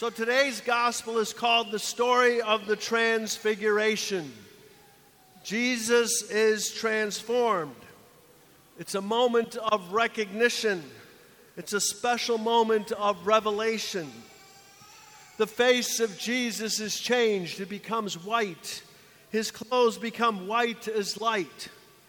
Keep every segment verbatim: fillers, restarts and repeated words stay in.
So today's gospel is called the story of the Transfiguration. Jesus is transformed. It's a moment of recognition. It's a special moment of revelation. The face of Jesus is changed. It becomes white. His clothes become white as light.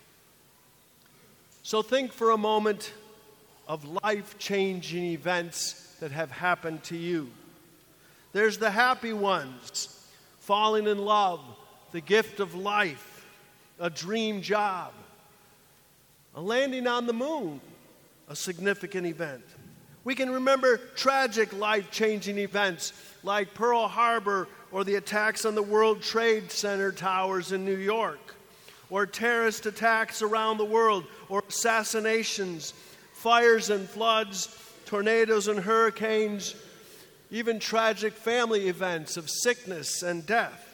So think for a moment of life-changing events that have happened to you. There's the happy ones, falling in love, the gift of life, a dream job, a landing on the moon, a significant event. We can remember tragic life-changing events like Pearl Harbor or the attacks on the World Trade Center towers in New York, or terrorist attacks around the world, or assassinations, fires and floods, tornadoes and hurricanes, even tragic family events of sickness and death.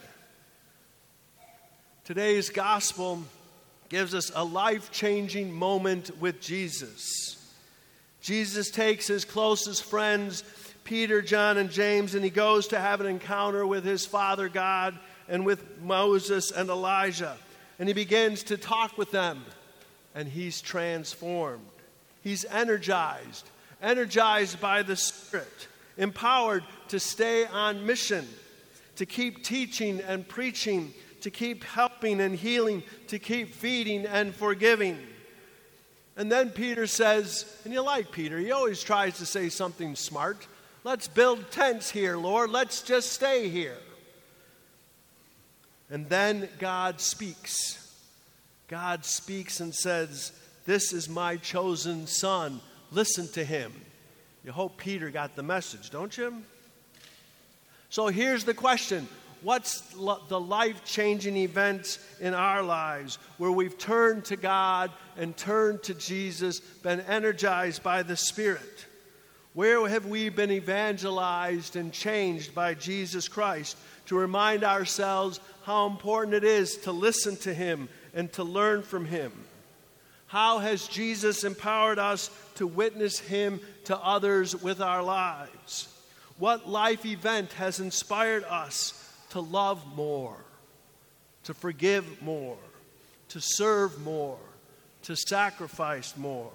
Today's gospel gives us a life-changing moment with Jesus. Jesus takes his closest friends, Peter, John, and James, and he goes to have an encounter with his Father God and with Moses and Elijah. And he begins to talk with them, and he's transformed. He's energized, energized by the Spirit, empowered to stay on mission, to keep teaching and preaching, to keep helping and healing, to keep feeding and forgiving. And then Peter says, and you like Peter, he always tries to say something smart. Let's build tents here, Lord. Let's just stay here. And then God speaks. God speaks and says, this is my chosen son. Listen to him. You hope Peter got the message, don't you? So here's the question. What's the life-changing events in our lives where we've turned to God and turned to Jesus, been energized by the Spirit? Where have we been evangelized and changed by Jesus Christ to remind ourselves how important it is to listen to him and to learn from him? How has Jesus empowered us to witness him to others with our lives? What life event has inspired us to love more, to forgive more, to serve more, to sacrifice more?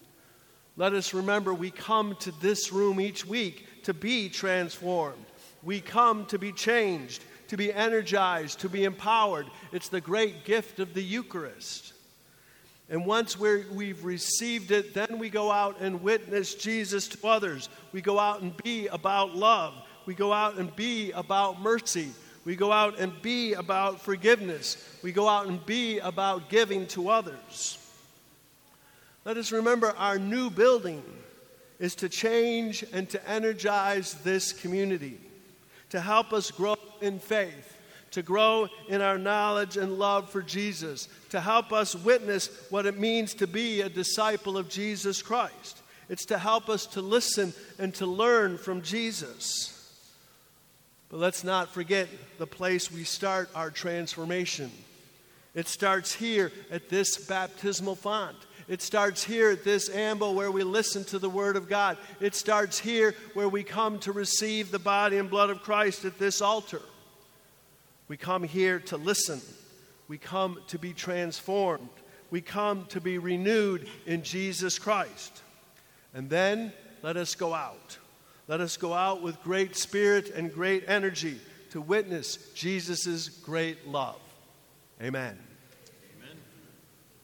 Let us remember we come to this room each week to be transformed. We come to be changed, to be energized, to be empowered. It's the great gift of the Eucharist. And once we're, we've received it, then we go out and witness Jesus to others. We go out and be about love. We go out and be about mercy. We go out and be about forgiveness. We go out and be about giving to others. Let us remember our new building is to change and to energize this community, to help us grow in faith, to grow in our knowledge and love for Jesus, to help us witness what it means to be a disciple of Jesus Christ. It's to help us to listen and to learn from Jesus. But let's not forget the place we start our transformation. It starts here at this baptismal font. It starts here at this ambo where we listen to the Word of God. It starts here where we come to receive the body and blood of Christ at this altar. We come here to listen. We come to be transformed. We come to be renewed in Jesus Christ. And then let us go out. Let us go out with great spirit and great energy to witness Jesus' great love. Amen.